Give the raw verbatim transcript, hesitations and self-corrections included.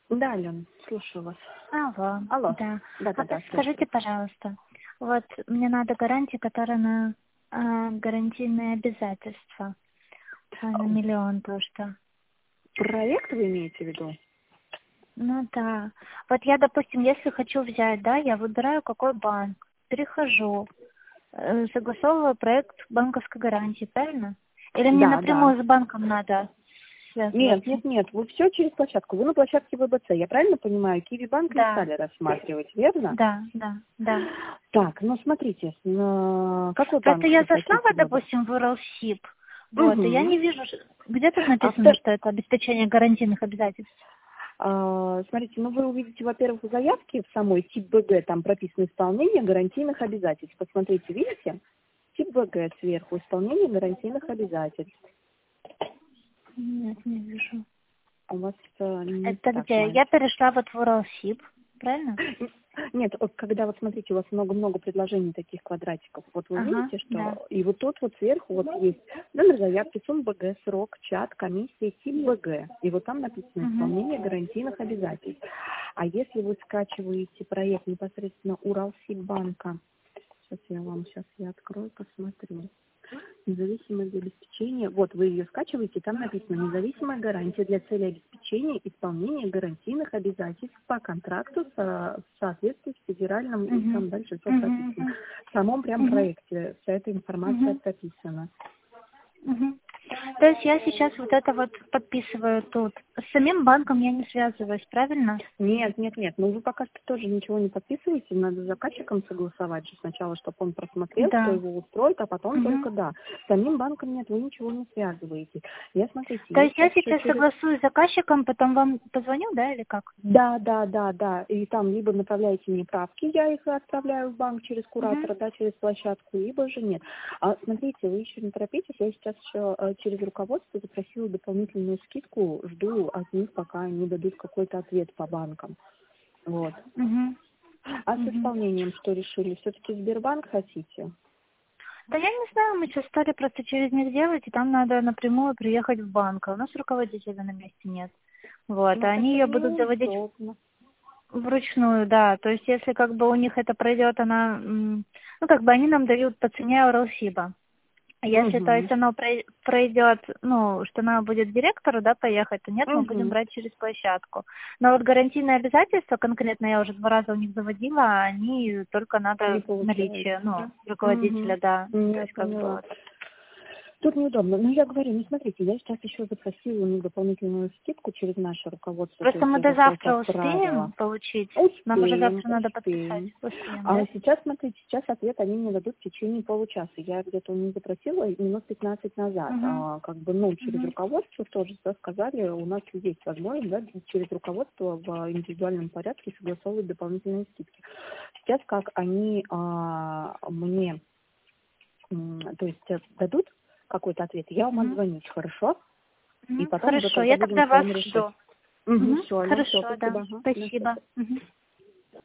Да, Алена, слушаю вас. Алло, Алло. да. А Да-да-да, подскажите, слушаю. пожалуйста, вот мне надо гарантии, которые на а, гарантийные обязательства, а, на миллион то, что. Проект вы имеете в виду? Ну да. Вот я, допустим, если хочу взять, да, я выбираю какой банк, перехожу, э, согласовываю проект банковской гарантии, правильно? Или мне Да, да. напрямую с банком надо Нет, связываться? нет, нет, вы все через площадку. Вы на площадке вэ бэ цэ, я правильно понимаю? Киви банк не Да, стали рассматривать, верно? да, да, да. Так, ну смотрите, на какой Просто банк я вы зашла, хотите вот, выбрать? допустим, в Уралсиб, вот, и я Угу. не вижу, ш- где тут написано, Авто... что это обеспечение гарантийных обязательств. а, смотрите, ну вы увидите, во-первых, в заявке в самой тип бэ гэ, там прописано исполнение гарантийных обязательств. Посмотрите, видите? Тип бэ гэ сверху, исполнение гарантийных обязательств. Нет, не вижу. У вас э, не Это так, где? Я маленький. перешла вот в Уралсиб, правильно? Нет, вот когда вот смотрите, у вас много-много предложений таких квадратиков. Вот вы Ага, видите, да. что и вот тут вот сверху вот есть номер заявки, сумма бэ гэ, срок, чат, комиссия, тип бэ гэ. И вот там написано Угу. исполнение гарантийных обязательств. А если вы скачиваете проект непосредственно Уралсиббанка, сейчас я вам сейчас я открою, посмотрю. Независимое обеспечение. Вот вы ее скачиваете, там написано независимая гарантия для цели обеспечения исполнения гарантийных обязательств по контракту со- в соответствии с федеральным и Угу. там дальше все Угу. прописано. В самом прям Угу. проекте вся эта информация Угу. прописана. Угу. То есть я сейчас вот это вот подписываю тут. С самим банком я не связываюсь, правильно? Нет, нет, нет. Ну вы пока что тоже ничего не подписываете, надо с заказчиком согласовать же сначала, чтобы он просмотрел, кто Да. его устроит, а потом Угу. только да. С самим банком нет, вы ничего не связываете. Я смотрите, То я есть я сейчас еще сейчас через согласуюсь с заказчиком, потом вам позвоню, да, или как? Да, да, да, да. И там либо направляете мне правки, я их отправляю в банк через Угу. куратора, да, через площадку, либо же нет. А смотрите, вы еще не торопитесь, я сейчас еще э, через руководство запросила дополнительную скидку, жду от них, пока они дадут какой-то ответ по банкам. Вот. Угу. А с Угу. исполнением что решили? Все-таки Сбербанк хотите? Да я не знаю, мы сейчас стали просто через них делать, и там надо напрямую приехать в банк, а у нас руководителя на месте нет. Вот, Ну, а они это ее будут заводить неудобно. вручную, да. То есть если как бы у них это пройдет, она, м, ну как бы они нам дают по цене Уралсиба. А если, то Угу. есть, оно прой- пройдет, ну, что надо будет директору, да, поехать, то нет, мы будем Угу. брать через площадку. Но вот гарантийные обязательства, конкретно я уже два раза у них заводила, они только Не надо получается, наличие, ну, да? Угу. руководителя, да. То Я есть как бы поняла. вот. Тут неудобно. Ну, я говорю, ну, смотрите, я сейчас еще запросила у них дополнительную скидку через наше руководство, то Просто есть мы я до запрос завтра отправила. успеем получить. Нам уже Успеем, завтра надо подписать. успеем. Успеем, А да? сейчас, смотрите, сейчас ответ они мне дадут в течение получаса. Я где-то у них запросила минут пятнадцать назад. Угу. А, как бы, ну, через Угу. руководство тоже да, сказали, у нас есть возможность, да, через руководство в индивидуальном порядке согласовывать дополнительные скидки. Сейчас как они а, мне М, то есть э, дадут какой-то ответ, я вам Угу. отзвонюсь, хорошо? И Угу. потом уже Хорошо, тогда я будем тогда с вас вами решать. жду. Угу, Угу. все, Ален, все, Хорошо, да. спасибо. Ага, до Спасибо. связи. Угу.